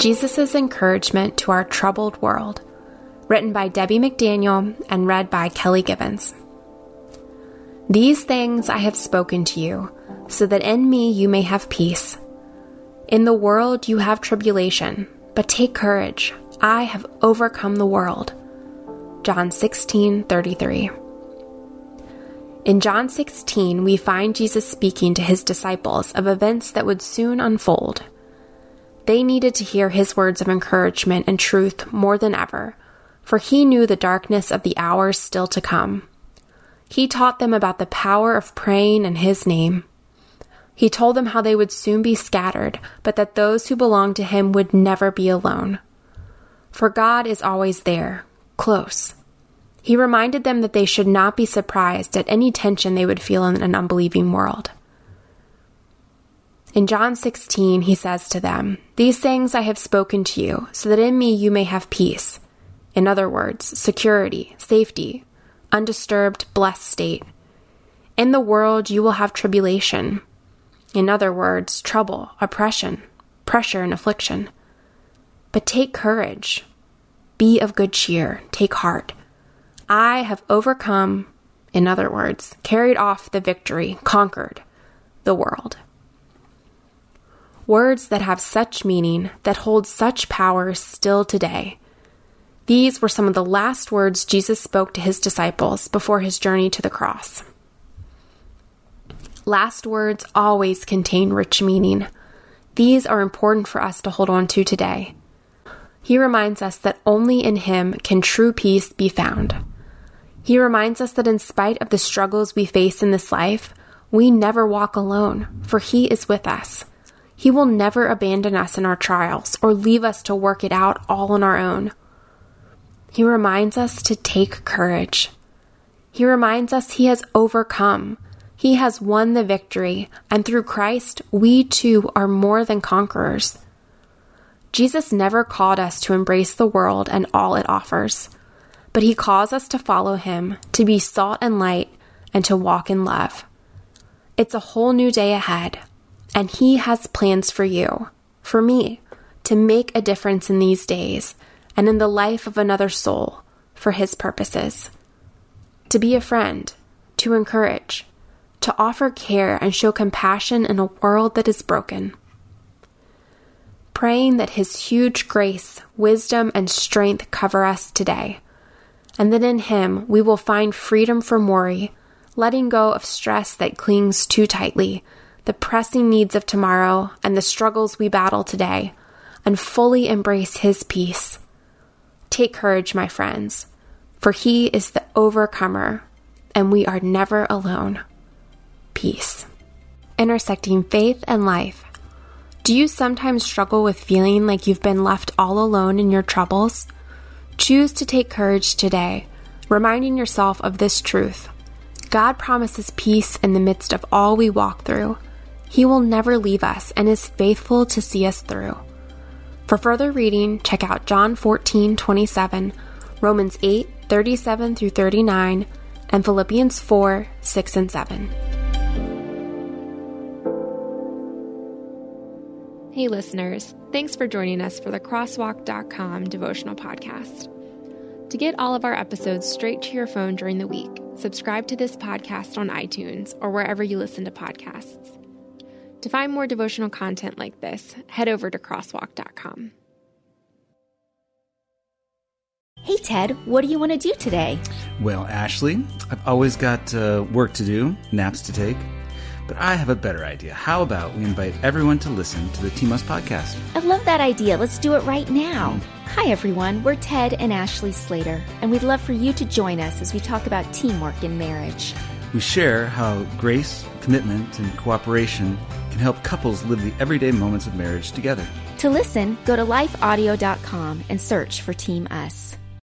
Jesus' Encouragement to Our Troubled World, written by Debbie McDaniel and read by Kelly Gibbons. These things I have spoken to you, so that in me you may have peace. In the world you have tribulation, but take courage. I have overcome the world. John 16:33. In John 16, we find Jesus speaking to his disciples of events that would soon unfold. They needed to hear his words of encouragement and truth more than ever, for he knew the darkness of the hours still to come. He taught them about the power of praying in his name. He told them how they would soon be scattered, but that those who belonged to him would never be alone. For God is always there, close. He reminded them that they should not be surprised at any tension they would feel in an unbelieving world. In John 16, he says to them, "These things I have spoken to you, so that in me you may have peace." In other words, security, safety, undisturbed, blessed state. In the world you will have tribulation. In other words, trouble, oppression, pressure, and affliction. But take courage. Be of good cheer. Take heart. I have overcome, in other words, carried off the victory, conquered the world. Words that have such meaning, that hold such power still today. These were some of the last words Jesus spoke to his disciples before his journey to the cross. Last words always contain rich meaning. These are important for us to hold on to today. He reminds us that only in him can true peace be found. He reminds us that in spite of the struggles we face in this life, we never walk alone, for he is with us. He will never abandon us in our trials or leave us to work it out all on our own. He reminds us to take courage. He reminds us he has overcome. He has won the victory, and through Christ, we too are more than conquerors. Jesus never called us to embrace the world and all it offers, but he calls us to follow him, to be salt and light, and to walk in love. It's a whole new day ahead, and he has plans for you, for me, to make a difference in these days and in the life of another soul for his purposes. To be a friend, to encourage, to offer care and show compassion in a world that is broken. Praying that his huge grace, wisdom, and strength cover us today, and that in him we will find freedom from worry, letting go of stress that clings too tightly, the pressing needs of tomorrow and the struggles we battle today, and fully embrace his peace. Take courage, my friends, for he is the overcomer, and we are never alone. Peace. Intersecting faith and life. Do you sometimes struggle with feeling like you've been left all alone in your troubles? Choose to take courage today, reminding yourself of this truth. God promises peace in the midst of all we walk through. He will never leave us and is faithful to see us through. For further reading, check out John 14:27, Romans 8:37 through 39, and Philippians 4:6 and 7. Hey listeners, thanks for joining us for the Crosswalk.com devotional podcast. To get all of our episodes straight to your phone during the week, subscribe to this podcast on iTunes or wherever you listen to podcasts. To find more devotional content like this, head over to Crosswalk.com. Hey Ted, what do you want to do today? Well, Ashley, I've always got work to do, naps to take, but I have a better idea. How about we invite everyone to listen to the Team-Us podcast? I love that idea. Let's do it right now. Hi everyone, we're Ted and Ashley Slater, and we'd love for you to join us as we talk about teamwork in marriage. We share how grace, commitment, and cooperation can help couples live the everyday moments of marriage together. To listen, go to lifeaudio.com and search for Team Us.